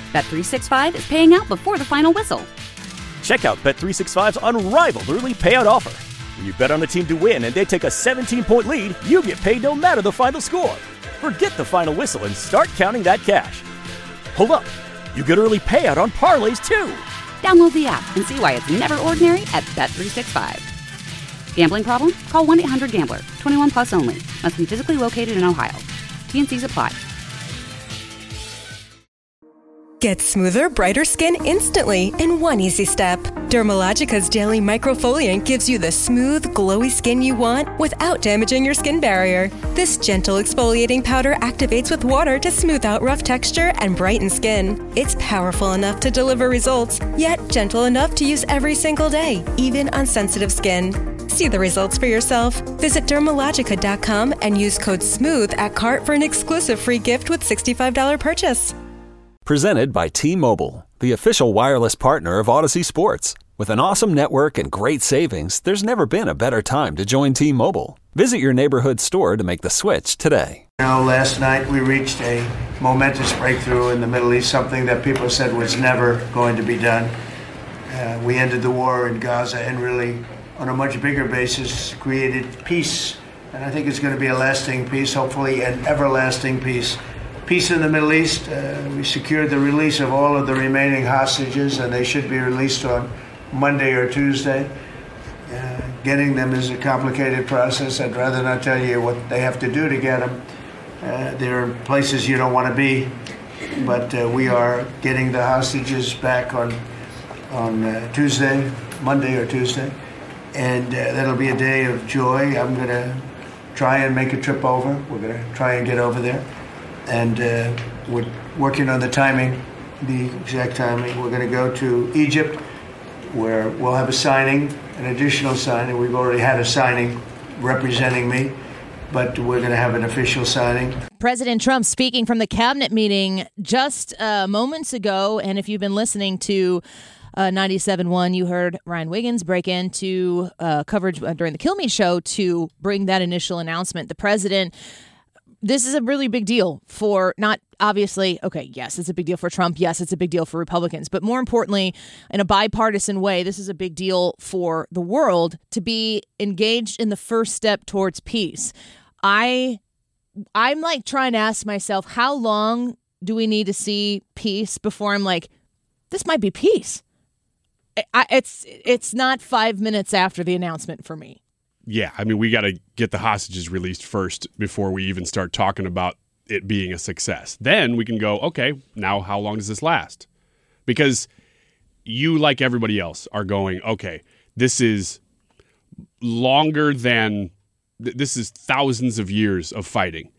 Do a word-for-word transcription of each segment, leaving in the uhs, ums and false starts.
Bet three sixty-five is paying out before the final whistle. Check out Bet three sixty-five's unrivaled early payout offer. When you bet on a team to win and they take a seventeen-point lead, you get paid no matter the final score. Forget the final whistle and start counting that cash. Hold up. You get early payout on parlays, too. Download the app and see why it's never ordinary at Bet three sixty-five. Gambling problem? Call one eight hundred gambler. twenty-one plus only. Must be physically located in Ohio. T N Cs apply. Get smoother, brighter skin instantly in one easy step. Dermalogica's daily microfoliant gives you the smooth, glowy skin you want without damaging your skin barrier. This gentle exfoliating powder activates with water to smooth out rough texture and brighten skin. It's powerful enough to deliver results, yet gentle enough to use every single day, even on sensitive skin. See the results for yourself. Visit Dermalogica dot com and use code SMOOTH at cart for an exclusive free gift with sixty-five dollars purchase. Presented by T-Mobile, the official wireless partner of Odyssey Sports. With an awesome network and great savings, there's never been a better time to join T-Mobile. Visit your neighborhood store to make the switch today. You know, last night we reached a momentous breakthrough in the Middle East, something that people said was never going to be done. Uh, we ended the war in Gaza and really, on a much bigger basis, created peace. And I think it's going to be a lasting peace, hopefully an everlasting peace. Peace in the Middle East. Uh, we secured the release of all of the remaining hostages, and they should be released on Monday or Tuesday. Uh, getting them is a complicated process. I'd rather not tell you what they have to do to get them. Uh, there are places you don't want to be, but uh, we are getting the hostages back on on uh, Tuesday, Monday or Tuesday, and uh, that'll be a day of joy. I'm going to try and make a trip over. We're going to try and get over there. And uh, we're working on the timing, the exact timing. We're going to go to Egypt, where we'll have a signing, an additional signing. We've already had a signing representing me, but we're going to have an official signing. President Trump speaking from the cabinet meeting just uh, moments ago. And if you've been listening to uh, ninety-seven point one, you heard Ryan Wiggins break into uh, coverage during the Kill Me show to bring that initial announcement. The president... This is a really big deal for not obviously, okay, yes, it's a big deal for Trump. Yes, it's a big deal for Republicans. But more importantly, in a bipartisan way, this is a big deal for the world to be engaged in the first step towards peace. I, I'm like trying to ask myself, how long do we need to see peace before I'm like, this might be peace? I, it's it's not five minutes after the announcement for me. Yeah, I mean, we got to get the hostages released first before we even start talking about it being a success. Then we can go, okay, now how long does this last? Because you, like everybody else, are going, okay, this is longer than, th- this is thousands of years of fighting.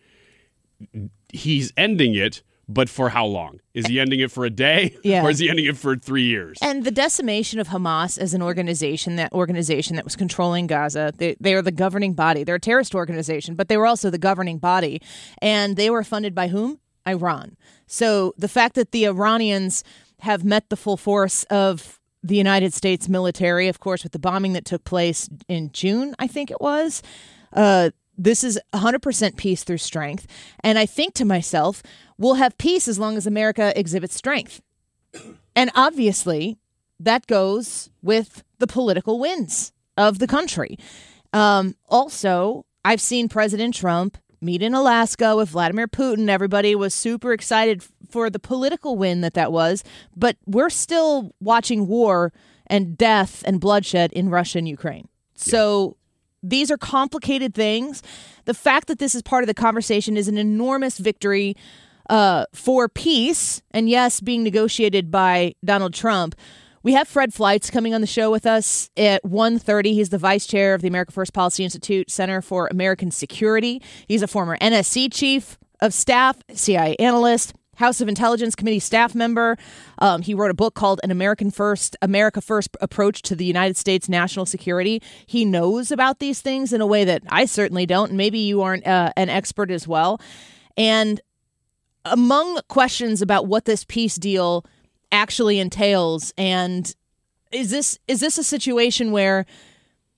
He's ending it, but for how long? Is he ending it for a day? Yeah. Or is he ending it for three years? And the decimation of Hamas as an organization, that organization that was controlling Gaza, they, they are the governing body. They're a terrorist organization, but they were also the governing body. And they were funded by whom? Iran. So the fact that the Iranians have met the full force of the United States military, of course, with the bombing that took place in June, I think it was, uh, this is one hundred percent peace through strength. And I think to myself, we'll have peace as long as America exhibits strength. And obviously, that goes with the political wins of the country. Um, also, I've seen President Trump meet in Alaska with Vladimir Putin. Everybody was super excited for the political win that that was. But we're still watching war and death and bloodshed in Russia and Ukraine. So these are complicated things. The fact that this is part of the conversation is an enormous victory uh, for peace. And yes, being negotiated by Donald Trump. We have Fred Fleitz coming on the show with us at one thirty. He's the vice chair of the America First Policy Institute Center for American Security. He's a former N S C chief of staff, C I A analyst, House of Intelligence Committee staff member. Um, he wrote a book called An American First, America First Approach to the United States National Security. He knows about these things in a way that I certainly don't. And maybe you aren't uh, an expert as well. And among questions about what this peace deal actually entails, and is this is this a situation where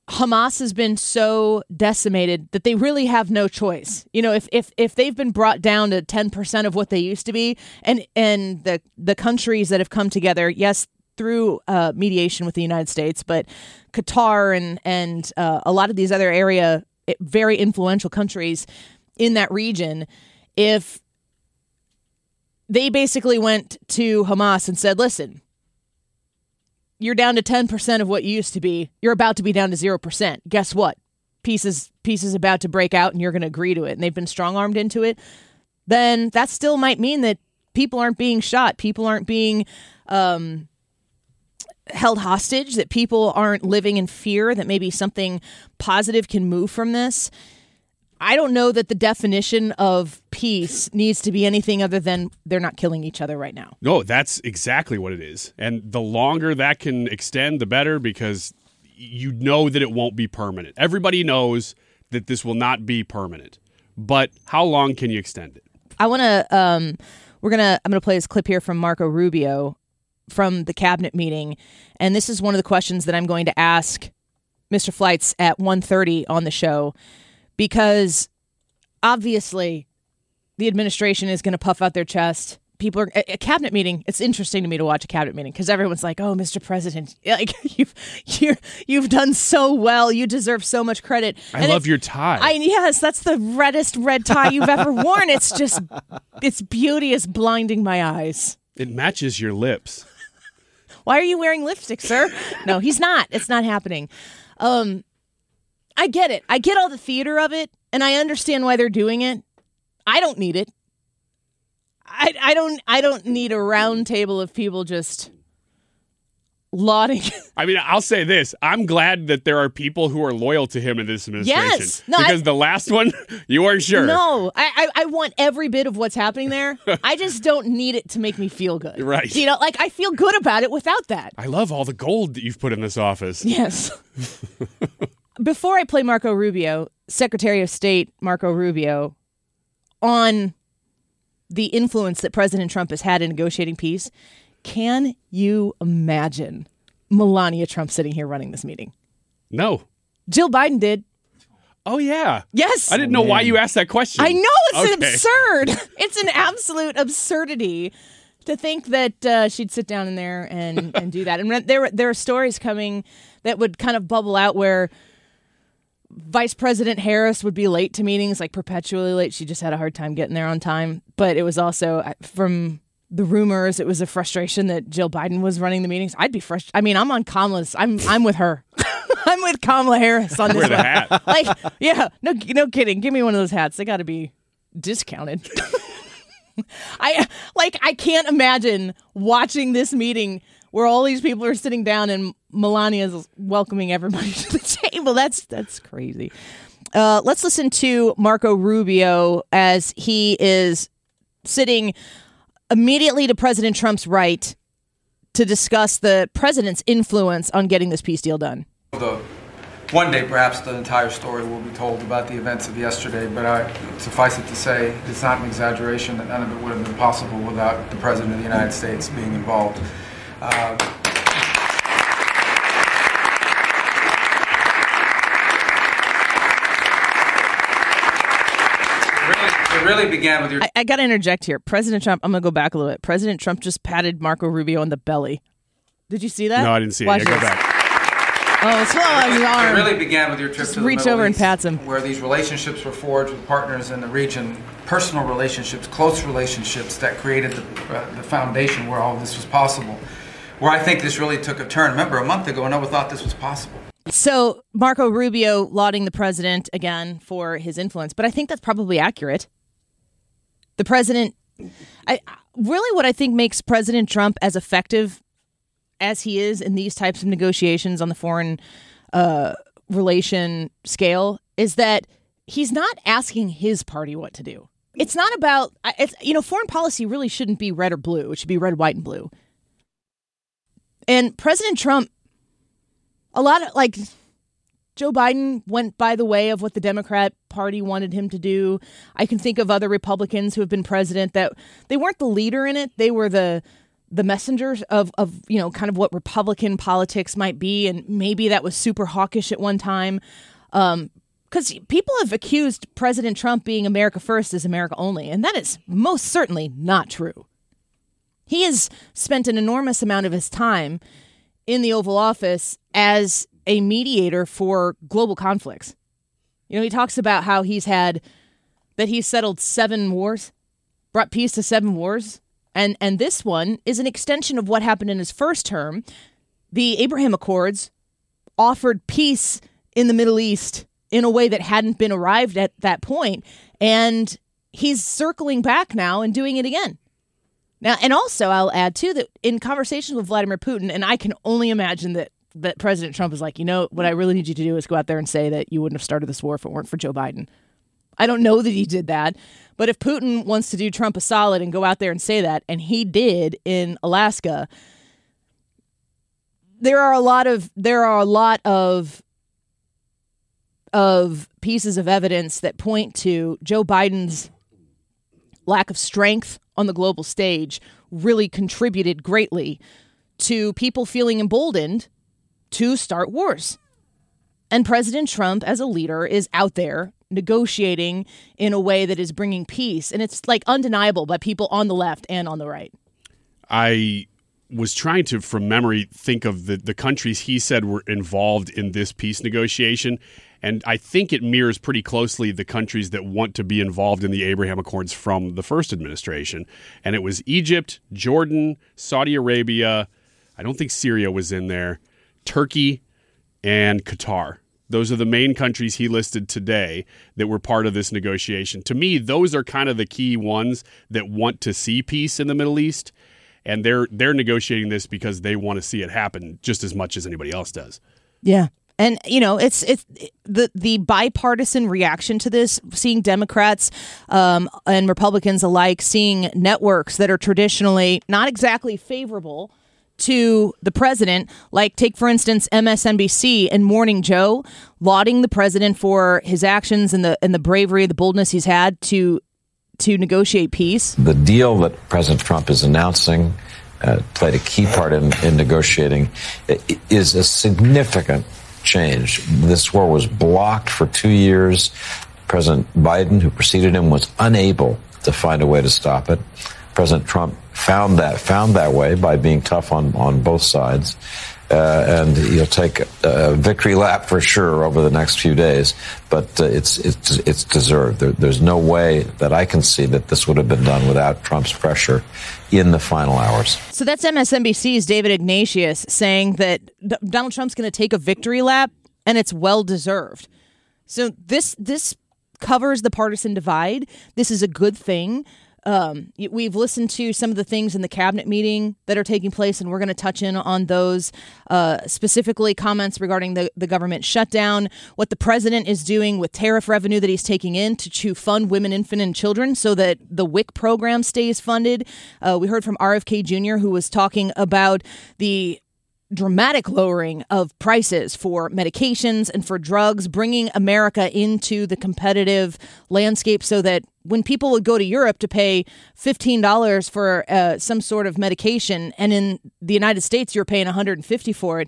Hamas has been so decimated that they really have no choice. You know, if if if they've been brought down to ten percent of what they used to be, and and the the countries that have come together, yes, through uh, mediation with the United States, but Qatar and and uh, a lot of these other area very influential countries in that region, if they basically went to Hamas and said, listen, you're down to ten percent of what you used to be. You're about to be down to zero percent. Guess what? Peace is, peace is about to break out and you're going to agree to it. And they've been strong-armed into it. Then that still might mean that people aren't being shot. People aren't being um, held hostage, that people aren't living in fear, that maybe something positive can move from this. I don't know that the definition of peace needs to be anything other than they're not killing each other right now. No, that's exactly what it is. And the longer that can extend, the better, because you know that it won't be permanent. Everybody knows that this will not be permanent. But how long can you extend it? I want to, um, we're going to, I'm going to play this clip here from Marco Rubio from the cabinet meeting. And this is one of the questions that I'm going to ask Mister Fleitz at one thirty on the show. Because obviously the administration is going to puff out their chest. People are a, a cabinet meeting. It's interesting to me to watch a cabinet meeting because everyone's like, "Oh, Mister President, like you've you're, you've done so well. You deserve so much credit." I and love your tie. I yes, that's the reddest red tie you've ever worn. It's just its beauty is blinding my eyes. It matches your lips. Why are you wearing lipstick, sir? No, he's not. It's not happening. Um. I get it. I get all the theater of it, and I understand why they're doing it. I don't need it. I, I don't I don't need a round table of people just lauding. I mean, I'll say this. I'm glad that there are people who are loyal to him in this administration. Yes. No, because I, the last one, you weren't sure. No. I, I, I want every bit of what's happening there. I just don't need it to make me feel good. Right. You know, like I feel good about it without that. I love all the gold that you've put in this office. Yes. Before I play Marco Rubio, Secretary of State Marco Rubio, on the influence that President Trump has had in negotiating peace, can you imagine Melania Trump sitting here running this meeting? No. Jill Biden did. Oh, yeah. Yes. I didn't know why you asked that question. I know. It's okay. absurd. It's an absolute absurdity to think that uh, she'd sit down in there and, and do that. And there, there are stories coming that would kind of bubble out where Vice President Harris would be late to meetings, like perpetually late. She just had a hard time getting there on time. But it was also, from the rumors, it was a frustration that Jill Biden was running the meetings. I'd be frustrated. I mean, I'm on Kamala's. I'm I'm with her. I'm with Kamala Harris on this Wear the one. hat. Like, yeah, no, no kidding. Give me one of those hats. They got to be discounted. I like. I can't imagine watching this meeting where all these people are sitting down and Melania is welcoming everybody to the table. That's that's crazy. Uh, let's listen to Marco Rubio as he is sitting immediately to President Trump's right to discuss the president's influence on getting this peace deal done. The, one day, perhaps the entire story will be told about the events of yesterday, but I, suffice it to say, it's not an exaggeration that none of it would have been possible without the President of the United States being involved. Uh, It really began with your... I, I got to interject here. President Trump, I'm going to go back a little bit. President Trump just patted Marco Rubio on the belly. Did you see that? No, I didn't see Watch it. Yeah, this. go back. Oh, slow as his arm. It really began with your trip Just to the reach Middle over and East, pats him. where these relationships were forged with partners in the region, personal relationships, close relationships that created the, uh, the foundation where all of this was possible. Where I think this really took a turn. Remember, a month ago, no one thought this was possible. So Marco Rubio lauding the president again for his influence, but I think that's probably accurate. The president, I really what I think makes President Trump as effective as he is in these types of negotiations on the foreign uh, relation scale is that he's not asking his party what to do. It's not about, it's, you know, foreign policy really shouldn't be red or blue. It should be red, white, and blue. And President Trump, a lot of, like, Joe Biden went by the way of what the Democrat Party wanted him to do. I can think of other Republicans who have been president that they weren't the leader in it. They were the the messengers of, of, you know, kind of what Republican politics might be. And maybe that was super hawkish at one time. Um, because people have accused President Trump being America first as America only. And that is most certainly not true. He has spent an enormous amount of his time in the Oval Office as a mediator for global conflicts. You know, he talks about how he's had, that he's settled seven wars, brought peace to seven wars. And and this one is an extension of what happened in his first term. The Abraham Accords offered peace in the Middle East in a way that hadn't been arrived at that point. And he's circling back now and doing it again. Now, and also I'll add, too, that in conversations with Vladimir Putin, and I can only imagine that, that President Trump is like, you know, what I really need you to do is go out there and say that you wouldn't have started this war if it weren't for Joe Biden. I don't know that he did that. But if Putin wants to do Trump a solid and go out there and say that, and he did in Alaska, there are a lot of there are a lot of of pieces of evidence that point to Joe Biden's lack of strength on the global stage really contributed greatly to people feeling emboldened to start wars. And President Trump, as a leader, is out there negotiating in a way that is bringing peace. And it's like undeniable by people on the left and on the right. I was trying to, from memory, think of the, the countries he said were involved in this peace negotiation. And I think it mirrors pretty closely the countries that want to be involved in the Abraham Accords from the first administration. And it was Egypt, Jordan, Saudi Arabia. I don't think Syria was in there. Turkey and Qatar. Those are the main countries he listed today that were part of this negotiation. To me, those are kind of the key ones that want to see peace in the Middle East. And they're they're negotiating this because they want to see it happen just as much as anybody else does. Yeah. And, you know, it's it's the the bipartisan reaction to this, seeing Democrats um, and Republicans alike, seeing networks that are traditionally not exactly favorable to the president, like take, for instance, M S N B C and Morning Joe, lauding the president for his actions and the and the bravery, the boldness he's had to to negotiate peace. The deal that President Trump is announcing uh, played a key part in, in negotiating. It is a significant change. This war was blocked for two years. President Biden, who preceded him, was unable to find a way to stop it. President Trump found that found that way by being tough on, on both sides. Uh, and he'll take a victory lap for sure over the next few days, but uh, it's it's it's deserved. There, there's no way that I can see that this would have been done without Trump's pressure in the final hours. So that's M S N B C's David Ignatius saying that D- Donald Trump's going to take a victory lap, and it's well deserved. So this this covers the partisan divide. This is a good thing. Um, we've listened to some of the things in the cabinet meeting that are taking place, and we're going to touch in on those, uh, specifically comments regarding the, the government shutdown, what the president is doing with tariff revenue that he's taking in to, to fund women, infant, and children so that the W I C program stays funded. Uh, we heard from R F K Junior, who was talking about the dramatic lowering of prices for medications and for drugs, bringing America into the competitive landscape so that when people would go to Europe to pay fifteen dollars for uh, some sort of medication, and in the United States you're paying one hundred fifty dollars for it,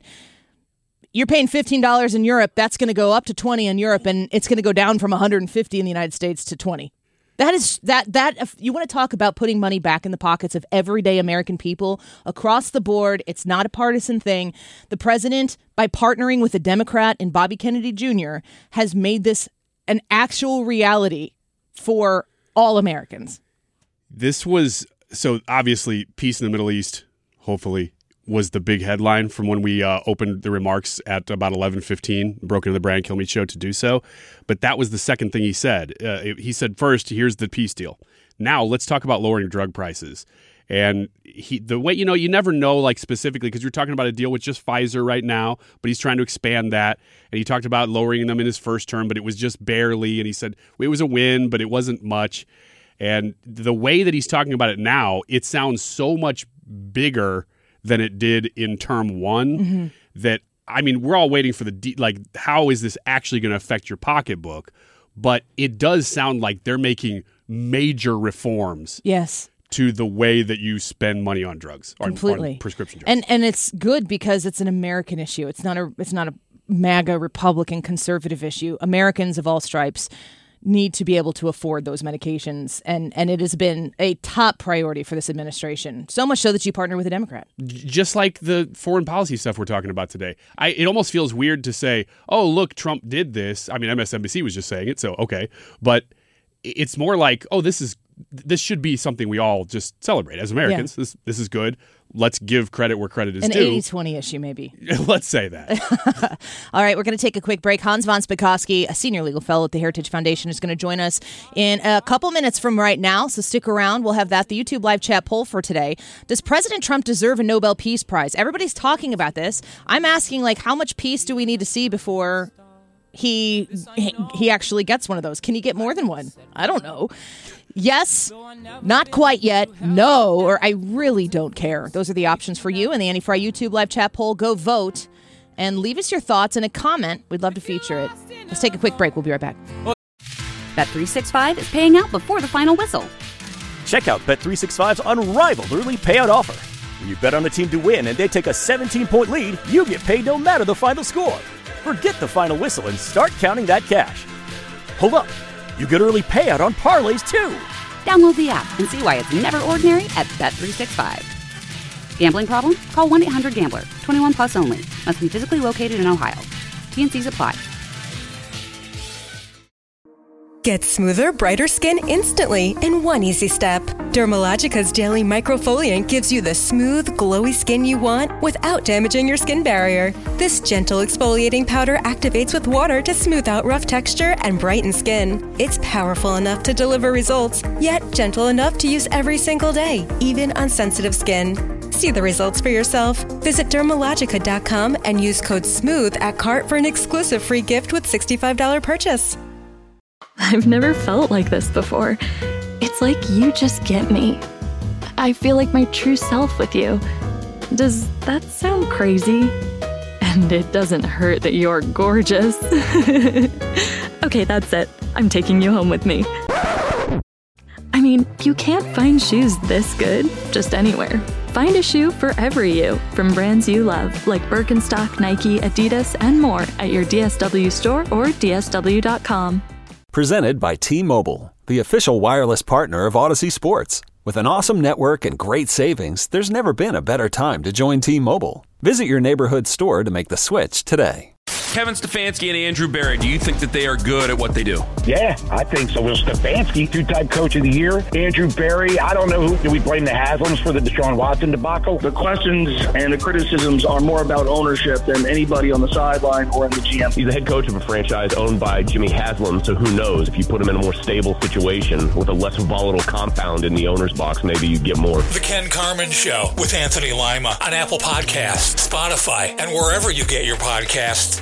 you're paying fifteen dollars in Europe, that's going to go up to twenty dollars in Europe, and it's going to go down from one hundred fifty dollars in the United States to twenty dollars. That is that that if you want to talk about putting money back in the pockets of everyday American people across the board. It's not a partisan thing. The president, by partnering with a Democrat and Bobby Kennedy Junior, has made this an actual reality for all Americans. This was so obviously peace in the Middle East, hopefully, was the big headline from when we uh, opened the remarks at about eleven fifteen, broke into the Brian Kilmeade show to do so. But that was the second thing he said. Uh, he said, first, here's the peace deal. Now let's talk about lowering drug prices. And he, the way, you know, you never know, like specifically, because you're talking about a deal with just Pfizer right now, but he's trying to expand that. And he talked about lowering them in his first term, but it was just barely. And he said it was a win, but it wasn't much. And the way that he's talking about it now, it sounds so much bigger than it did in term one. Mm-hmm. That, I mean, we're all waiting for the, de- like, how is this actually going to affect your pocketbook? But it does sound like they're making major reforms. Yes. to the way that you spend money on drugs, on, completely on prescription drugs. And and it's good because it's an American issue. It's not a it's not a MAGA Republican conservative issue. Americans of all stripes need to be able to afford those medications, and and it has been a top priority for this administration. So much so that you partner with a Democrat. Just like the foreign policy stuff we're talking about today. I it almost feels weird to say, "Oh, look, Trump did this." I mean, M S N B C was just saying it, so okay. But it's more like, "Oh, this is this should be something we all just celebrate as Americans. Yeah. This this is good. Let's give credit where credit is An due." An eighty twenty issue, maybe. Let's say that. All right, we're going to take a quick break. Hans von Spakovsky, a senior legal fellow at the Heritage Foundation, is going to join us in a couple minutes from right now, so stick around. We'll have that, the YouTube live chat poll for today. Does President Trump deserve a Nobel Peace Prize? Everybody's talking about this. I'm asking, like, how much peace do we need to see before he he actually gets one of those? Can he get more than one? I don't know. Yes, not quite yet, no, or I really don't care. Those are the options for you in the Annie Frey YouTube live chat poll. Go vote and leave us your thoughts in a comment. We'd love to feature it. Let's take a quick break. We'll be right back. Bet three sixty-five is paying out before the final whistle. Check out Bet three sixty-five's unrivaled early payout offer. When you bet on a team to win and they take a seventeen-point lead, you get paid no matter the final score. Forget the final whistle and start counting that cash. Hold up. You get early payout on parlays, too. Download the app and see why it's never ordinary at Bet three sixty-five. Gambling problem? Call one eight hundred gambler. twenty-one plus only. Must be physically located in Ohio. T N Cs apply. Get smoother, brighter skin instantly in one easy step. Dermalogica's Daily Microfoliant gives you the smooth, glowy skin you want without damaging your skin barrier. This gentle exfoliating powder activates with water to smooth out rough texture and brighten skin. It's powerful enough to deliver results, yet gentle enough to use every single day, even on sensitive skin. See the results for yourself. Visit Dermalogica dot com and use code SMOOTH at cart for an exclusive free gift with sixty-five dollars purchase. I've never felt like this before. It's like you just get me. I feel like my true self with you. Does that sound crazy? And it doesn't hurt that you're gorgeous. Okay, that's it. I'm taking you home with me. I mean, you can't find shoes this good just anywhere. Find a shoe for every you from brands you love, like Birkenstock, Nike, Adidas, and more at your D S W store or D S W dot com. Presented by T-Mobile, the official wireless partner of Odyssey Sports. With an awesome network and great savings, there's never been a better time to join T-Mobile. Visit your neighborhood store to make the switch today. Kevin Stefanski and Andrew Berry, do you think that they are good at what they do? Yeah, I think so. Well, Stefanski, two-time coach of the year. Andrew Berry, I don't know who. Do we blame the Haslams for the Deshaun Watson debacle? The questions and the criticisms are more about ownership than anybody on the sideline or in the G M. He's the head coach of a franchise owned by Jimmy Haslam, so who knows? If you put him in a more stable situation with a less volatile compound in the owner's box, maybe you'd get more. The Ken Carman Show with Anthony Lima on Apple Podcasts, Spotify, and wherever you get your podcasts.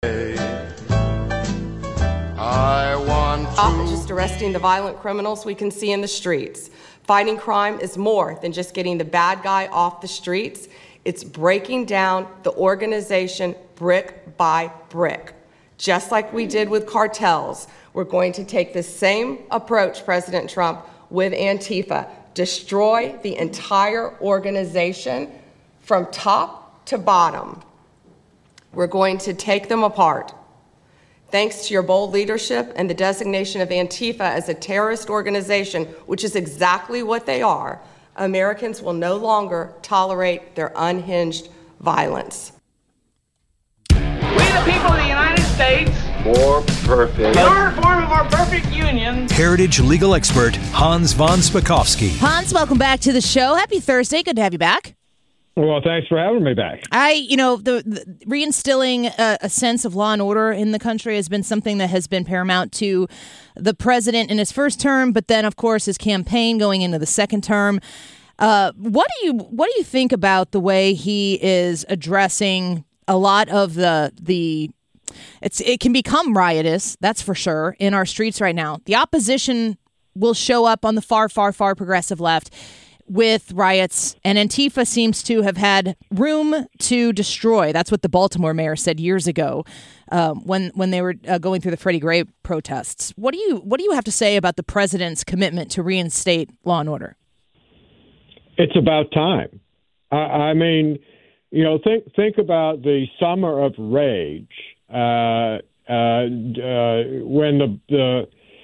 I want to... Stop just arresting the violent criminals we can see in the streets. Fighting crime is more than just getting the bad guy off the streets. It's breaking down the organization brick by brick. Just like we did with cartels, we're going to take the same approach, President Trump, with Antifa. Destroy the entire organization from top to bottom. We're going to take them apart. Thanks to your bold leadership and the designation of Antifa as a terrorist organization, which is exactly what they are, Americans will no longer tolerate their unhinged violence. We the people of the United States, more perfect. in order to form a more perfect union. Heritage legal expert Hans von Spakovsky. Hans, welcome back to the show. Happy Thursday. Good to have you back. Well, thanks for having me back. I, you know, the, the reinstilling a, a sense of law and order in the country has been something that has been paramount to the president in his first term, but then, of course, his campaign going into the second term. Uh, what do you what do you think about the way he is addressing a lot of the the? It's it can become riotous, that's for sure, in our streets right now. The opposition will show up on the far, far, far progressive left with riots, and Antifa seems to have had room to destroy. That's what the Baltimore mayor said years ago um, when when they were uh, going through the Freddie Gray protests. What do you what do you have to say about the president's commitment to reinstate law and order? it's about time. I, I mean, you know, think think about the summer of rage uh, uh, uh, when the, the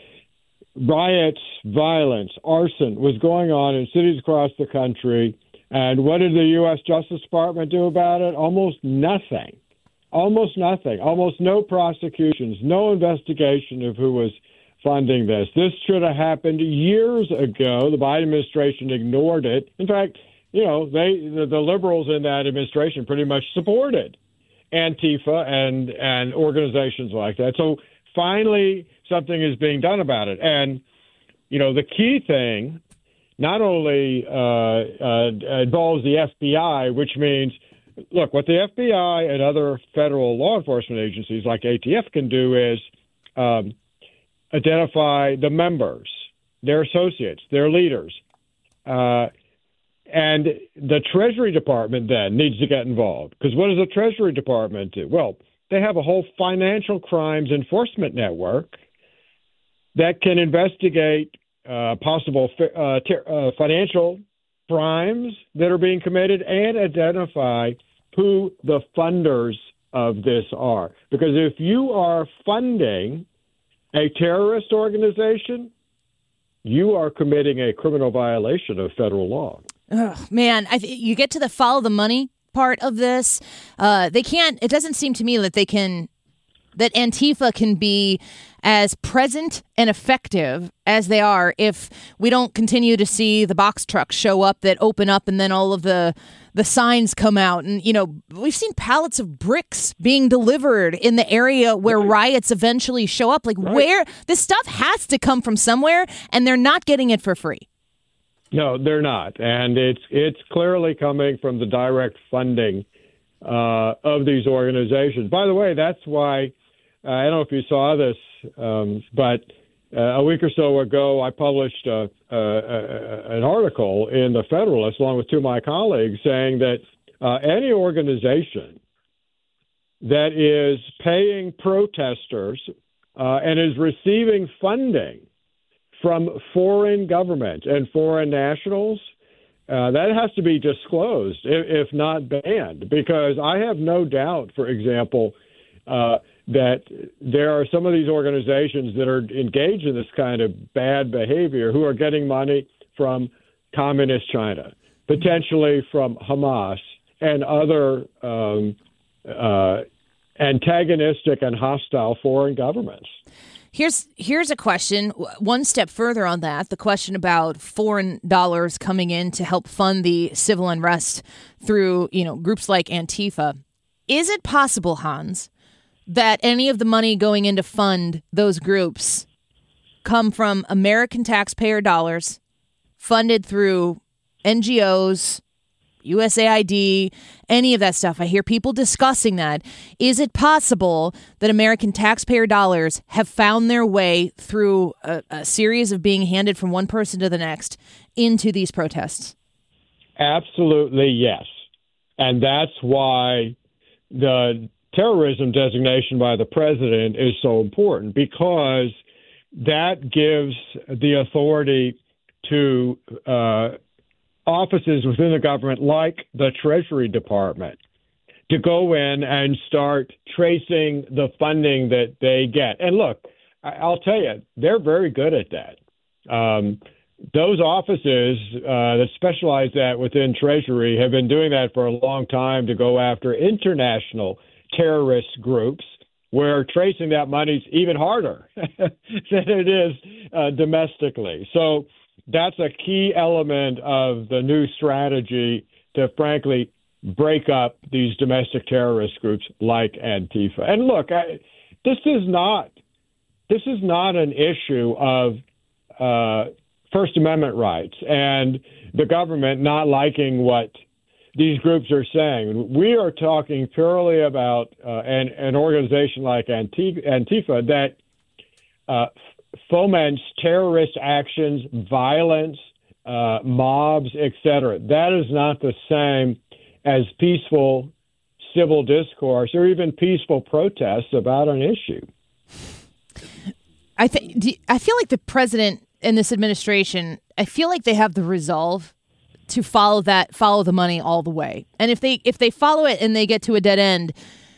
riots, violence, arson was going on in cities across the country. And what did the U S Justice Department do about it? Almost nothing. Almost nothing. Almost no prosecutions, no investigation of who was funding this. This should have happened years ago. The Biden administration ignored it. In fact, you know, they the, the liberals in that administration pretty much supported Antifa and and organizations like that. So finally, something is being done about it. And, you know, the key thing not only uh, uh, involves the F B I, which means, look, what the F B I and other federal law enforcement agencies like A T F can do is um, identify the members, their associates, their leaders. Uh, and the Treasury Department then needs to get involved. Because what does the Treasury Department do? Well, they have a whole financial crimes enforcement network that can investigate uh, possible uh, ter- uh, financial crimes that are being committed and identify who the funders of this are. Because if you are funding a terrorist organization, you are committing a criminal violation of federal law. Ugh, man, I th- you get to the follow the money part of this. Uh, they can't, it doesn't seem to me that they can, that Antifa can be as present and effective as they are if we don't continue to see the box trucks show up that open up and then all of the the signs come out. And, you know, we've seen pallets of bricks being delivered in the area where right. riots eventually show up. Like right. where this stuff has to come from somewhere, and they're not getting it for free. No, they're not. And it's it's clearly coming from the direct funding uh, of these organizations. By the way, that's why, uh, I don't know if you saw this, um, but uh, a week or so ago, I published a, a, a, an article in the Federalist, along with two of my colleagues, saying that uh, any organization that is paying protesters uh, and is receiving funding from foreign governments and foreign nationals, uh, that has to be disclosed, if, if not banned, because I have no doubt, for example, uh, that there are some of these organizations that are engaged in this kind of bad behavior who are getting money from communist China, potentially from Hamas and other um, uh, antagonistic and hostile foreign governments. Here's here's a question. One step further on that, the question about foreign dollars coming in to help fund the civil unrest through, you know, groups like Antifa. Is it possible, Hans, that any of the money going in to fund those groups come from American taxpayer dollars funded through N G Os, U S A I D, any of that stuff? I hear people discussing that. Is it possible that American taxpayer dollars have found their way through a, a series of being handed from one person to the next into these protests? Absolutely, yes. And that's why the terrorism designation by the president is so important, because that gives the authority to uh, offices within the government like the Treasury Department to go in and start tracing the funding that they get. And look, I'll tell you, they're very good at that. Um, those offices uh, that specialize that within Treasury have been doing that for a long time to go after international terrorist groups, where tracing that money is even harder than it is uh, domestically. So that's a key element of the new strategy to, frankly, break up these domestic terrorist groups like Antifa. And look, I, this is not this is not an issue of uh, First Amendment rights and the government not liking what these groups are saying. We are talking purely about uh, an, an organization like Antifa that uh, foments terrorist actions, violence, uh, mobs, et cetera. That is not the same as peaceful civil discourse or even peaceful protests about an issue. I think I feel like the president and this administration, I feel like they have the resolve to follow that, follow the money all the way. And if they if they follow it and they get to a dead end,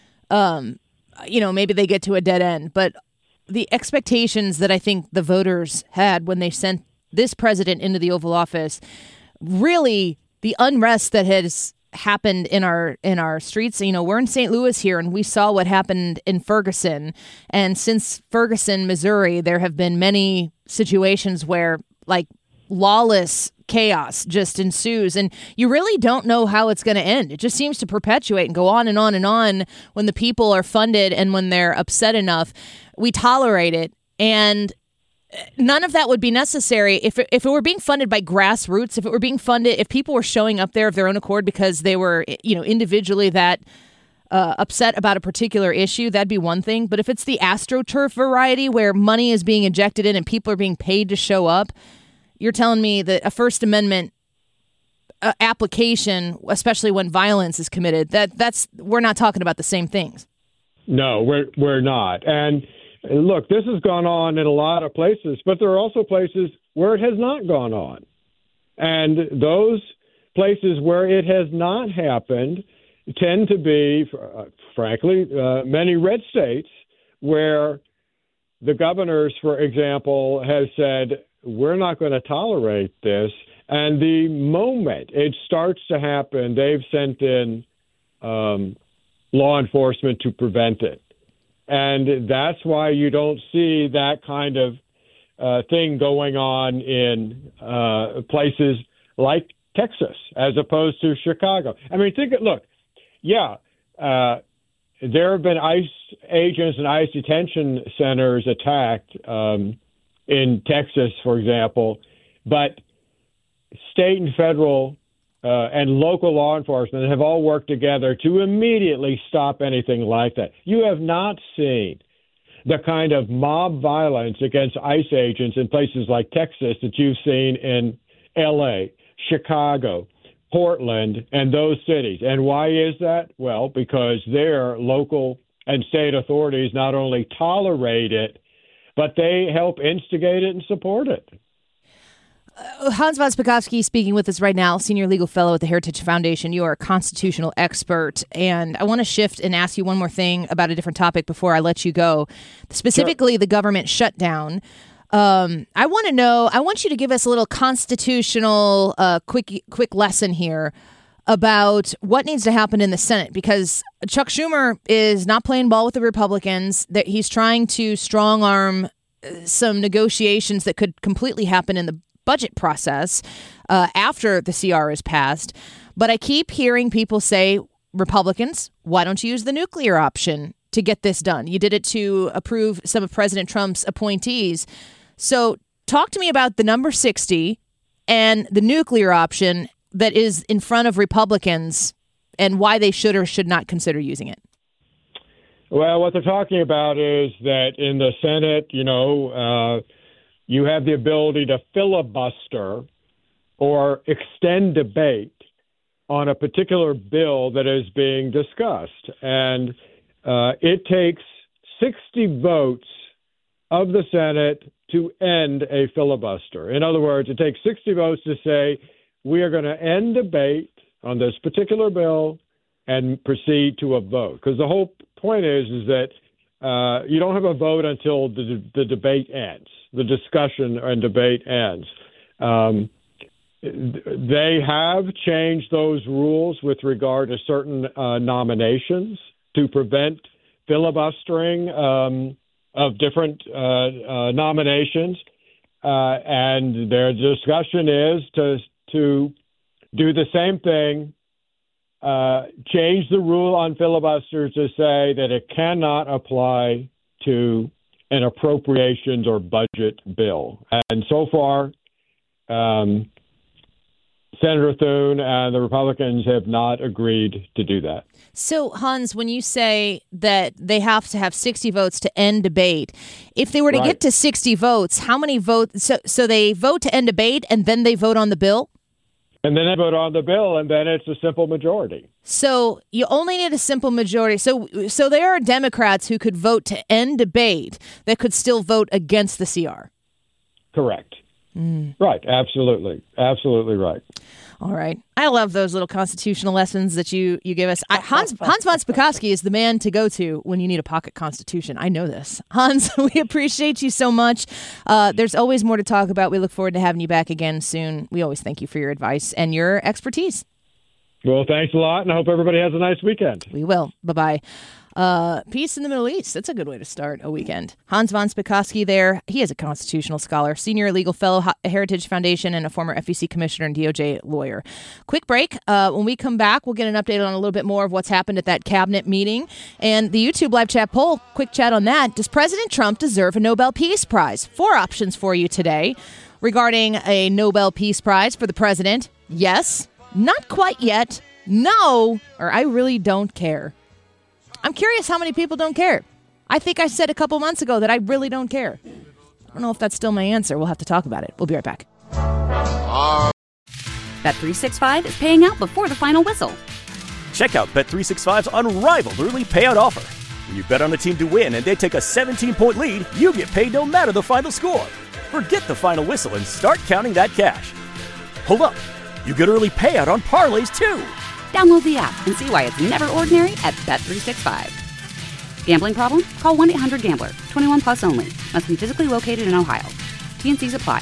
um, you know, maybe they get to a dead end. But the expectations that I think the voters had when they sent this president into the Oval Office, really the unrest that has happened in our in our streets. You know, we're in Saint Louis here, and we saw what happened in Ferguson. And since Ferguson, Missouri, there have been many situations where, like, lawless chaos just ensues, and you really don't know how it's going to end. It just seems to perpetuate and go on and on and on. When the people are funded and when they're upset enough, we tolerate it, and none of that would be necessary if it, if it were being funded by grassroots, if it were being funded, if people were showing up there of their own accord because they were, you know, individually that uh, upset about a particular issue. That'd be one thing. But if it's the AstroTurf variety where money is being injected in and people are being paid to show up, you're telling me that a First Amendment uh, application, especially when violence is committed, that that's we're not talking about the same things. No, we're we're not. And look, this has gone on in a lot of places, but there are also places where it has not gone on. And those places where it has not happened tend to be, uh, frankly, uh, many red states where the governors, for example, have said, we're not going to tolerate this. And the moment it starts to happen, they've sent in um, law enforcement to prevent it. And that's why you don't see that kind of uh, thing going on in uh, places like Texas as opposed to Chicago. I mean, think, look, yeah, uh, there have been ICE agents and ICE detention centers attacked um, in Texas, for example, but state and federal uh, and local law enforcement have all worked together to immediately stop anything like that. You have not seen the kind of mob violence against ICE agents in places like Texas that you've seen in L A, Chicago, Portland, and those cities. And why is that? Well, because their local and state authorities not only tolerate it, but they help instigate it and support it. Uh, Hans von Spakovsky speaking with us right now, Senior Legal Fellow at the Heritage Foundation. You are a constitutional expert, and I want to shift and ask you one more thing about a different topic before I let you go, specifically sure. the government shutdown. Um, I want to know, I want you to give us a little constitutional uh, quick, quick lesson here about what needs to happen in the Senate, because Chuck Schumer is not playing ball with the Republicans, that he's trying to strong arm some negotiations that could completely happen in the budget process uh, after the C R is passed. But I keep hearing people say, Republicans, why don't you use the nuclear option to get this done? You did it to approve some of President Trump's appointees. So talk to me about the number sixty and the nuclear option that is in front of Republicans and why they should or should not consider using it. Well, what they're talking about is that in the Senate, you know, uh, you have the ability to filibuster or extend debate on a particular bill that is being discussed. And uh, it takes sixty votes of the Senate to end a filibuster. In other words, it takes sixty votes to say, we are going to end debate on this particular bill and proceed to a vote. Because the whole point is, is that uh, you don't have a vote until the, the debate ends, the discussion and debate ends. Um, they have changed those rules with regard to certain uh, nominations to prevent filibustering um, of different uh, uh, nominations. Uh, and their discussion is to to do the same thing, uh, change the rule on filibusters to say that it cannot apply to an appropriations or budget bill. And so far, um, Senator Thune and the Republicans have not agreed to do that. So, Hans, when you say that they have to have sixty votes to end debate, if they were to right. get to sixty votes, how many votes? So, so they vote to end debate and then they vote on the bill? And then they vote on the bill, and then it's a simple majority. So you only need a simple majority. So so there are Democrats who could vote to end debate that could still vote against the C R. Correct. Mm. Right. Absolutely. Absolutely right. All right. I love those little constitutional lessons that you, you give us. I, Hans Hans von Spakovsky is the man to go to when you need a pocket constitution. I know this. Hans, we appreciate you so much. Uh, there's always more to talk about. We look forward to having you back again soon. We always thank you for your advice and your expertise. Well, thanks a lot, and I hope everybody has a nice weekend. We will. Bye-bye. Uh, peace in the Middle East. That's a good way to start a weekend. Hans von Spakovsky there. He is a constitutional scholar, senior legal fellow, Heritage Foundation, and a former F E C commissioner and D O J lawyer. Quick break. Uh, when we come back, we'll get an update on a little bit more of what's happened at that cabinet meeting and the YouTube live chat poll. Quick chat on that. Does President Trump deserve a Nobel Peace Prize? Four options for you today regarding a Nobel Peace Prize for the president. Yes. Not quite yet. No. Or I really don't care. I'm curious how many people don't care. I think I said a couple months ago that I really don't care. I don't know if that's still my answer. We'll have to talk about it. We'll be right back. Bet three sixty-five is paying out before the final whistle. Check out Bet three sixty-five's unrivaled early payout offer. When you bet on a team to win and they take a seventeen-point lead, you get paid no matter the final score. Forget the final whistle and start counting that cash. Hold up. You get early payout on parlays, too. Download the app and see why it's never ordinary at Bet three sixty-five. Gambling problem? Call one eight hundred gambler. twenty-one plus only. Must be physically located in Ohio. T N Cs apply.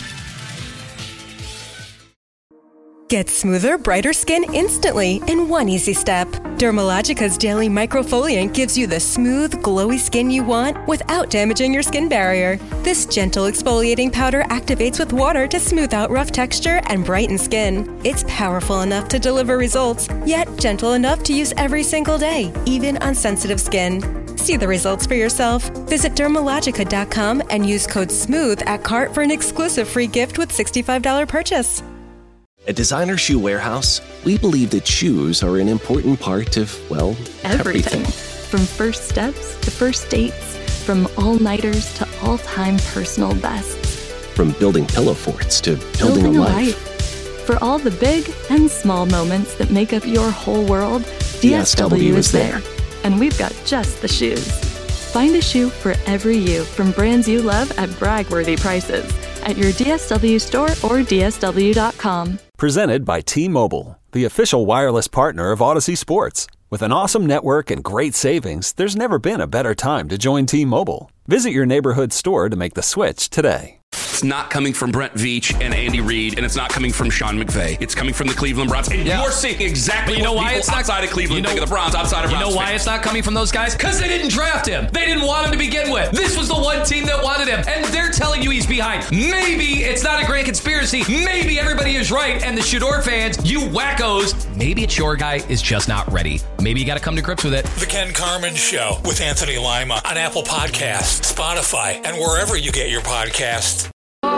Get smoother, brighter skin instantly in one easy step. Dermalogica's Daily Microfoliant gives you the smooth, glowy skin you want without damaging your skin barrier. This gentle exfoliating powder activates with water to smooth out rough texture and brighten skin. It's powerful enough to deliver results, yet gentle enough to use every single day, even on sensitive skin. See the results for yourself. Visit Dermalogica dot com and use code SMOOTH at cart for an exclusive free gift with sixty-five dollars purchase. At Designer Shoe Warehouse, we believe that shoes are an important part of, well, everything. Everything. From first steps to first dates, from all-nighters to all-time personal bests. From building pillow forts to building, Building a a life. life. For all the big and small moments that make up your whole world, D S W is there. And we've got just the shoes. Find a shoe for every you from brands you love at brag-worthy prices at your D S W store or D S W dot com. Presented by T-Mobile, the official wireless partner of Odyssey Sports. With an awesome network and great savings, there's never been a better time to join T-Mobile. Visit your neighborhood store to make the switch today. It's not coming from Brent Veach and Andy Reid, and it's not coming from Sean McVay. It's coming from the Cleveland Browns. And Yeah. you're seeing exactly But you know what why people it's not- outside of Cleveland you know- think of the Browns, outside of You Browns know why fans. it's not coming from those guys? Because they didn't draft him. They didn't want him to begin with. This was the one team that wanted him, and they're telling you he's behind. Maybe it's not a grand conspiracy. Maybe everybody is right, and the Shador fans, you wackos, maybe it's your guy is just not ready. Maybe you got to come to grips with it. The Ken Carmen Show with Anthony Lima on Apple Podcasts, Spotify, and wherever you get your podcasts.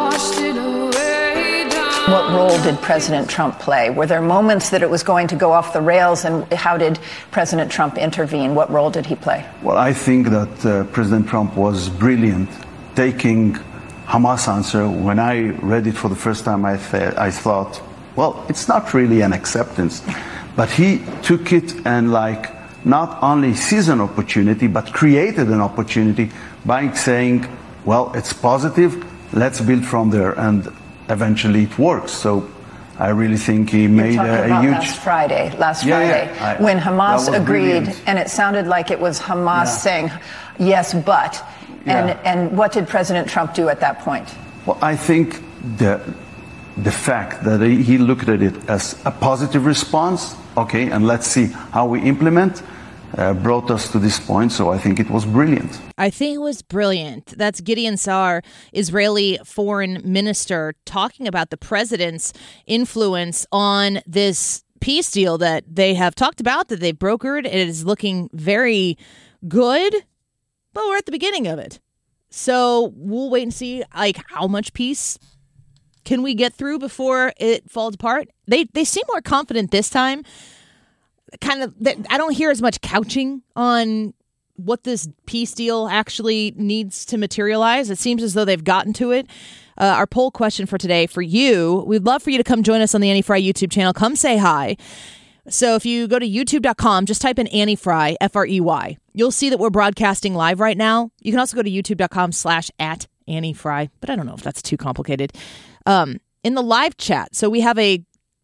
What role did President Trump play? Were there moments that it was going to go off the rails, and how did President Trump intervene? What role did he play? Well, I think that uh, President Trump was brilliant taking Hamas answer. When I read it for the first time, I, th- I thought, well, it's not really an acceptance. But he took it and like not only seized an opportunity, but created an opportunity by saying, well, it's positive, let's build from there. And eventually it works. So I really think he You're made talking a, a about huge... last Friday, last Yeah, Friday, yeah. I- when that Hamas was agreed, brilliant. and it sounded like it was Hamas Yeah. saying, yes, but. And, Yeah. and what did President Trump do at that point? Well, I think the the fact that he he looked at it as a positive response, okay, and let's see how we implement, uh, brought us to this point. So I think it was brilliant. I think it was brilliant. That's Gideon Sa'ar, Israeli foreign minister, talking about the president's influence on this peace deal that they have talked about, that they've brokered. It is looking very good, but we're at the beginning of it. So we'll wait and see, like, how much peace can we get through before it falls apart. They they seem more confident this time. Kind of, I don't hear as much couching on what this peace deal actually needs to materialize. It seems as though they've gotten to it. Uh, our poll question for today for you, we'd love for you to come join us on the Annie Frey YouTube channel. Come say hi. So if you go to youtube dot com, just type in Annie Frey, F R E Y. You'll see that we're broadcasting live right now. You can also go to youtube dot com slash at Annie Frey, but I don't know if that's too complicated. Um, in the live chat, so we have a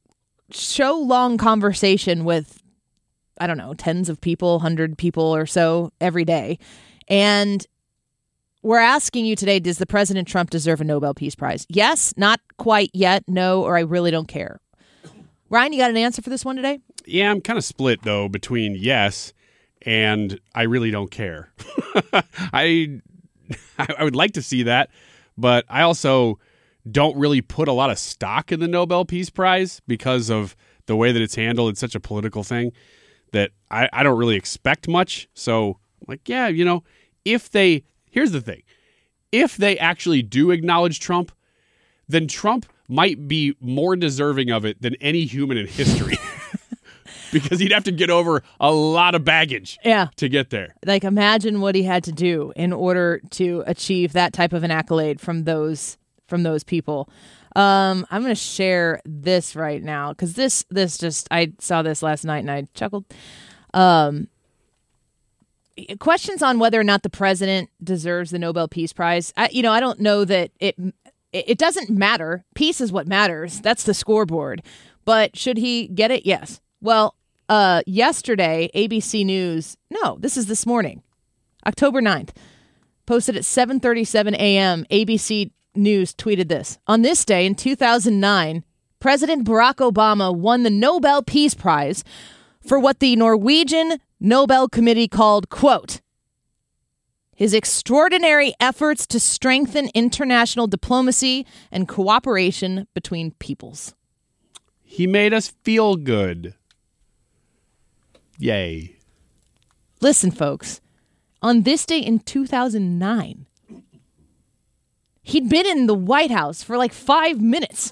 show long conversation with, I don't know, tens of people, hundred people or so every day. And we're asking you today, does the President Trump deserve a Nobel Peace Prize? Yes, not quite yet, no, or I really don't care. Ryan, you got an answer for this one today? Yeah, I'm kind of split, though, between yes and I really don't care. I I would like to see that, but I also don't really put a lot of stock in the Nobel Peace Prize because of the way that it's handled. It's such a political thing that I, I don't really expect much. So, like, yeah, you know, if they... Here's the thing. If they actually do acknowledge Trump, then Trump might be more deserving of it than any human in history. Because he'd have to get over a lot of baggage yeah. to get there. Like, imagine what he had to do in order to achieve that type of an accolade from those from those people. Um, I'm going to share this right now because this this just I saw this last night and I chuckled. Um, questions on whether or not the president deserves the Nobel Peace Prize. I, you know, I don't know that it it doesn't matter. Peace is what matters. That's the scoreboard. But should he get it? Yes. Well, uh, yesterday, A B C News, no, this is this morning, October ninth, posted at seven thirty-seven a.m., A B C News tweeted this. On this day in two thousand nine, President Barack Obama won the Nobel Peace Prize for what the Norwegian Nobel Committee called, quote, his extraordinary efforts to strengthen international diplomacy and cooperation between peoples. He made us feel good. Yay. Listen, folks, on this day in two thousand nine, he'd been in the White House for like five minutes.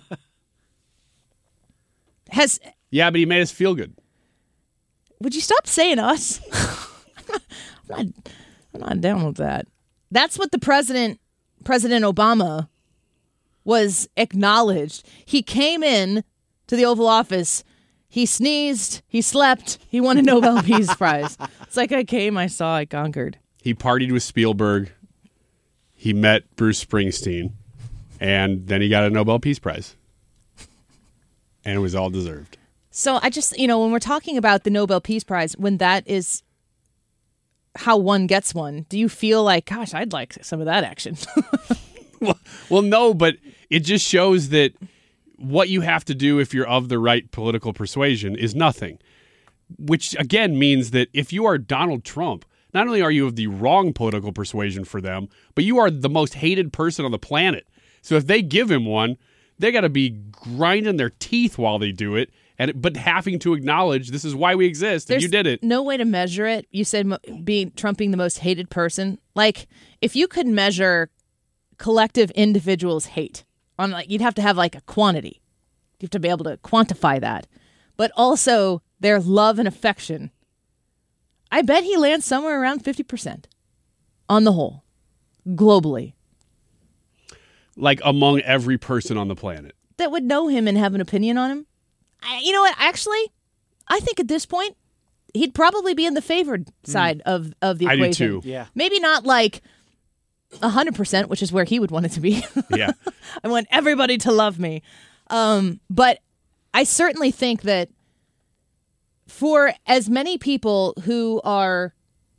Has Yeah, but he made us feel good. Would you stop saying us? I'm, not, I'm, not, I'm not down with that. That's what the president, President Obama, was acknowledged. He came in to the Oval Office. He sneezed. He slept. He won a Nobel Peace Prize. It's like I came, I saw, I conquered. He partied with Spielberg. He met Bruce Springsteen. And then he got a Nobel Peace Prize. And it was all deserved. So I just, you know, when we're talking about the Nobel Peace Prize, when that is how one gets one, do you feel like, gosh, I'd like some of that action? well, well, no, but it just shows that what you have to do if you're of the right political persuasion is nothing. Which, again, means that if you are Donald Trump, not only are you of the wrong political persuasion for them, but you are the most hated person on the planet. So if they give him one, they got to be grinding their teeth while they do it, and but having to acknowledge this is why we exist, and There's you did it. No way to measure it. You said mo- being Trump being the most hated person. Like, if you could measure collective individuals' hate on, like, you'd have to have like a quantity. You have to be able to quantify that, but also their love and affection. I bet he lands somewhere around fifty percent on the whole, globally. Like among every person on the planet that would know him and have an opinion on him. I, you know what? Actually, I think at this point, he'd probably be in the favored side mm. of, of the equation. I do too. Yeah. Maybe not like one hundred percent, which is where he would want it to be. Yeah. I want everybody to love me. Um, but I certainly think that for as many people who are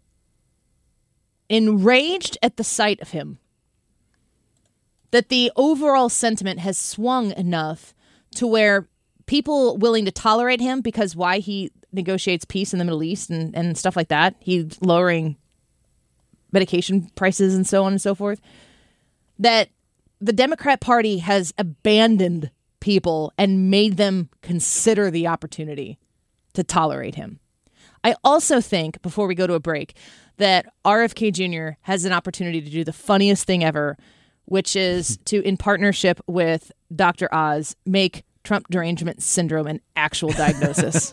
enraged at the sight of him, that the overall sentiment has swung enough to where people willing to tolerate him because why he negotiates peace in the Middle East and, and stuff like that, he's lowering medication prices and so on and so forth, that the Democrat Party has abandoned people and made them consider the opportunity to tolerate him. I also think, before we go to a break, that R F K Junior has an opportunity to do the funniest thing ever, which is to, in partnership with Doctor Oz, make Trump derangement syndrome an actual diagnosis.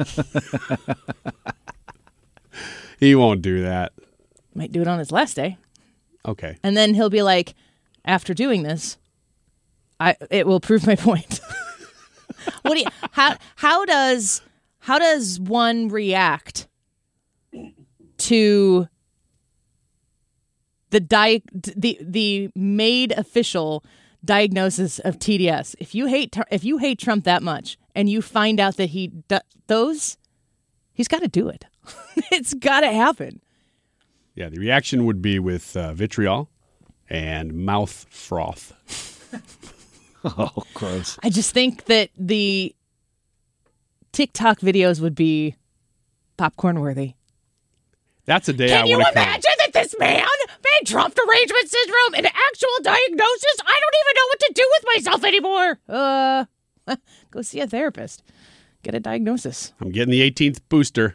He won't do that. Might do it on his last day. Okay. And then he'll be like, after doing this, I it will prove my point. What do you, how how does how does one react to the di- the the made official diagnosis of T D S? If you hate if you hate Trump that much and you find out that he d- those, he's got to do it. It's got to happen. Yeah, the reaction would be with uh, vitriol and mouth froth. Oh, gross. I just think that the TikTok videos would be popcorn worthy. That's a day Can I you want to imagine that this man made Trump derangement syndrome an actual diagnosis? I don't even know what to do with myself anymore. Uh, go see a therapist. Get a diagnosis. I'm getting the eighteenth booster.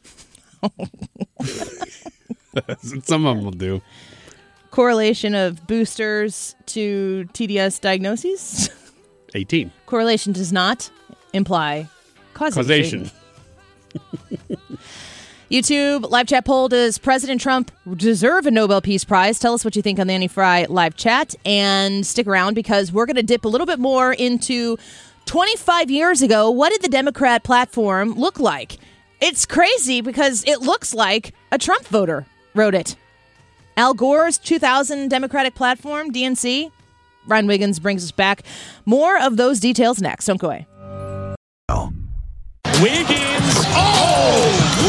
That's what some of them will do. Correlation of boosters to T D S diagnoses? eighteen. Correlation does not imply causation. Causation. YouTube live chat poll: does President Trump deserve a Nobel Peace Prize? Tell us what you think on the Annie Fry live chat, and stick around because we're going to dip a little bit more into twenty-five years ago. What did the Democrat platform look like? It's crazy because it looks like a Trump voter wrote it. Al Gore's two thousand Democratic platform, D N C. Ryan Wiggins brings us back. More of those details next. Don't go away. Wiggins! Oh!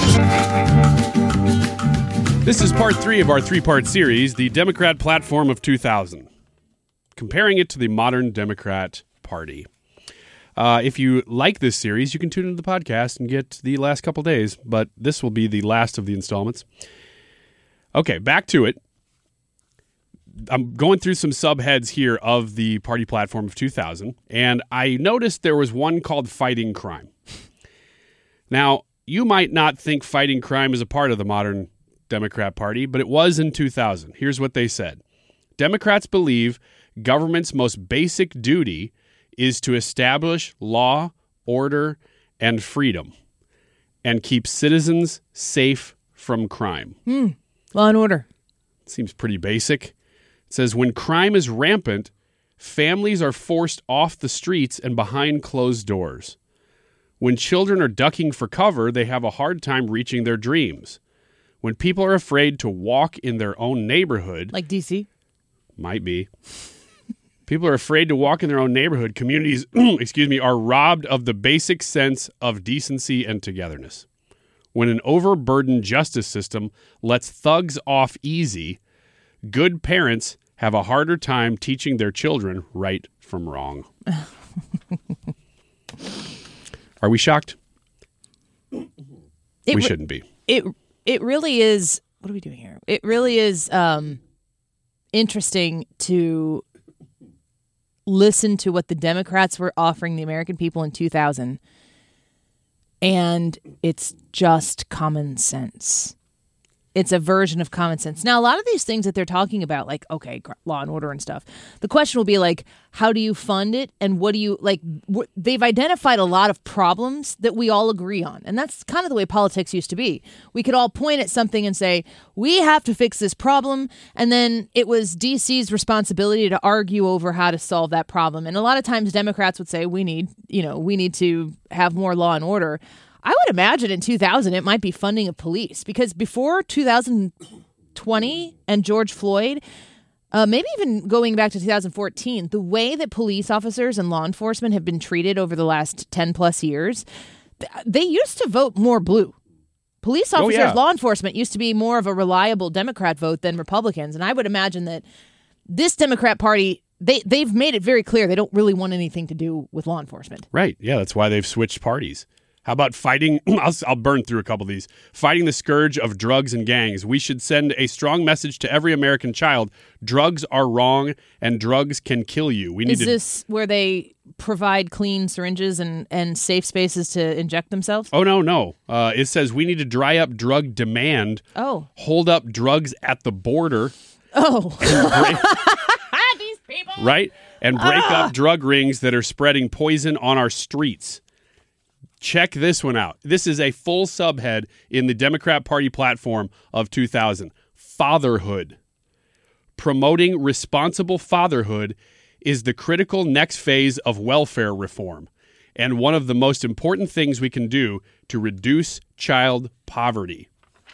Wiggins! This is part three of our three-part series, the Democrat Platform of two thousand, comparing it to the modern Democrat Party. Uh, if you like this series, you can tune into the podcast and get the last couple days, but this will be the last of the installments. Okay, back to it. I'm going through some subheads here of the party platform of two thousand, and I noticed there was one called Fighting Crime. Now, you might not think fighting crime is a part of the modern Democrat Party, but it was in two thousand. Here's what they said. Democrats believe government's most basic duty is to establish law, order, and freedom, and keep citizens safe from crime. Hmm. Law and order. Seems pretty basic. It says, when crime is rampant, families are forced off the streets and behind closed doors. When children are ducking for cover, they have a hard time reaching their dreams. When people are afraid to walk in their own neighborhood... Like D C? Might be. People are afraid to walk in their own neighborhood. Communities, excuse me, are robbed of the basic sense of decency and togetherness. When an overburdened justice system lets thugs off easy, good parents have a harder time teaching their children right from wrong. Are we shocked? It we re- shouldn't be. It it really is. What are we doing here? It really is um, interesting to listen to what the Democrats were offering the American people in two thousand. And it's just common sense. It's a version of common sense. Now, a lot of these things that they're talking about, like, okay, law and order and stuff, the question will be like, how do you fund it? And what do you, like, w- they've identified a lot of problems that we all agree on. And that's kind of the way politics used to be. We could all point at something and say, we have to fix this problem. And then it was D C's responsibility to argue over how to solve that problem. And a lot of times Democrats would say, we need, you know, we need to have more law and order. I would imagine in two thousand it might be funding of police, because before two thousand twenty and George Floyd, uh, maybe even going back to two thousand fourteen, the way that police officers and law enforcement have been treated over the last ten plus years, they used to vote more blue. Police officers, oh, yeah. law enforcement used to be more of a reliable Democrat vote than Republicans. And I would imagine that this Democrat Party, they, they've made it very clear they don't really want anything to do with law enforcement. Right. Yeah, that's why they've switched parties. How about fighting? I'll, I'll burn through a couple of these. Fighting the scourge of drugs and gangs. We should send a strong message to every American child. Drugs are wrong and drugs can kill you. We need Is to... this where they provide clean syringes and, and safe spaces to inject themselves? Oh, no, no. Uh, it says we need to dry up drug demand. Oh. Hold up drugs at the border. Oh. Break, these people. Right? And break Ah. up drug rings that are spreading poison on our streets. Check this one out. This is a full subhead in the Democrat Party platform of two thousand. Fatherhood. Promoting responsible fatherhood is the critical next phase of welfare reform and one of the most important things we can do to reduce child poverty.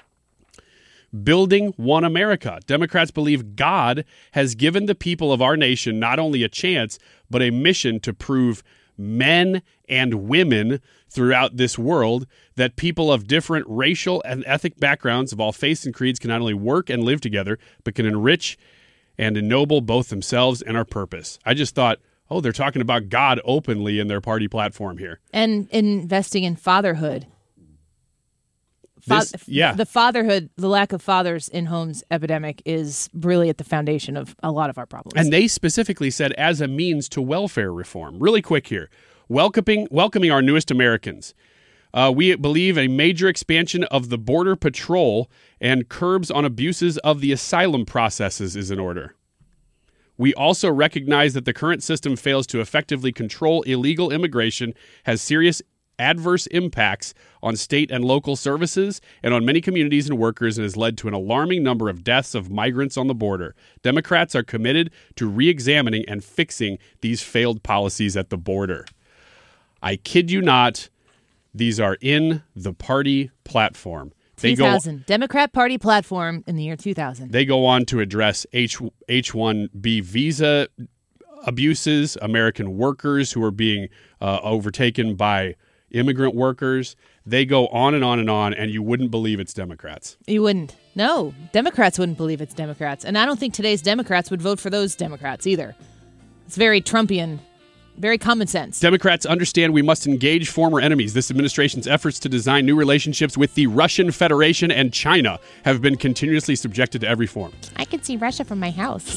Building one America. Democrats believe God has given the people of our nation not only a chance, but a mission to prove men and women throughout this world, that people of different racial and ethnic backgrounds of all faiths and creeds can not only work and live together, but can enrich and ennoble both themselves and our purpose. I just thought, oh, they're talking about God openly in their party platform here. And investing in fatherhood. Fa- This- yeah. The fatherhood, the lack of fathers in homes epidemic is really at the foundation of a lot of our problems. And they specifically said as a means to welfare reform. Really quick here. Welcoming, welcoming our newest Americans. Uh, we believe a major expansion of the Border Patrol and curbs on abuses of the asylum processes is in order. We also recognize that the current system fails to effectively control illegal immigration, has serious adverse impacts on state and local services and on many communities and workers, and has led to an alarming number of deaths of migrants on the border. Democrats are committed to re-examining and fixing these failed policies at the border. I kid you not, these are in the party platform. They two thousand. Go, Democrat Party platform in the year two thousand. They go on to address H, H one B visa abuses, American workers who are being uh, overtaken by immigrant workers. They go on and on and on, and you wouldn't believe it's Democrats. You wouldn't. No, Democrats wouldn't believe it's Democrats. And I don't think today's Democrats would vote for those Democrats either. It's very Trumpian. Very common sense. Democrats understand we must engage former enemies. This administration's efforts to design new relationships with the Russian Federation and China have been continuously subjected to every form. I can see Russia from my house.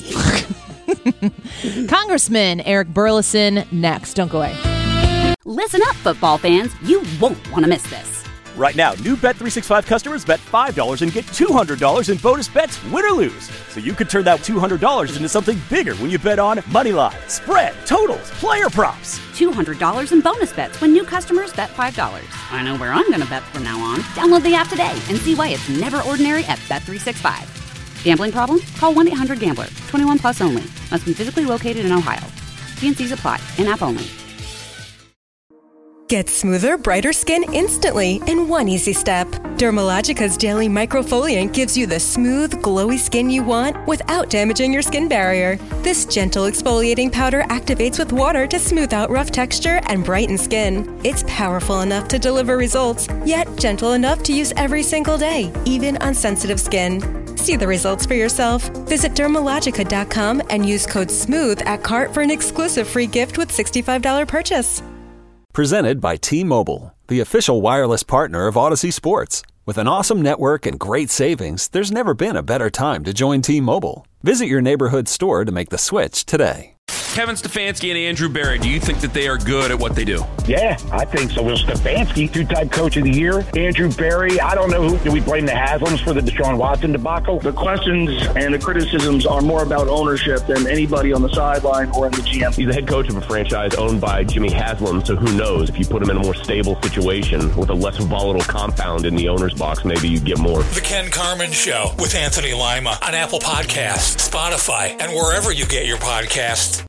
Congressman Eric Burlison next. Don't go away. Listen up, football fans. You won't want to miss this. Right now, new Bet three sixty-five customers bet five dollars and get two hundred dollars in bonus bets, win or lose. So you could turn that two hundred dollars into something bigger when you bet on money line, spread, totals, player props. two hundred dollars in bonus bets when new customers bet five dollars. I know where I'm going to bet from now on. Download the app today and see why it's never ordinary at Bet three sixty-five. Gambling problem? Call one eight hundred gambler. twenty-one plus only. Must be physically located in Ohio. T N Cs apply. In-app only. Get smoother, brighter skin instantly in one easy step. Dermalogica's Daily Microfoliant gives you the smooth, glowy skin you want without damaging your skin barrier. This gentle exfoliating powder activates with water to smooth out rough texture and brighten skin. It's powerful enough to deliver results, yet gentle enough to use every single day, even on sensitive skin. See the results for yourself. Visit Dermalogica dot com and use code SMOOTH at cart for an exclusive free gift with sixty-five dollars purchase. Presented by T-Mobile, the official wireless partner of Odyssey Sports. With an awesome network and great savings, there's never been a better time to join T-Mobile. Visit your neighborhood store to make the switch today. Kevin Stefanski and Andrew Berry, do you think that they are good at what they do? Yeah, I think so. Well, Stefanski, two-time coach of the year. Andrew Berry, I don't know who. Do we blame the Haslams for the Deshaun Watson debacle? The questions and the criticisms are more about ownership than anybody on the sideline or in the G M. He's the head coach of a franchise owned by Jimmy Haslam, so who knows? If you put him in a more stable situation with a less volatile compound in the owner's box, maybe you'd get more. The Ken Carman Show with Anthony Lima on Apple Podcasts, Spotify, and wherever you get your podcasts.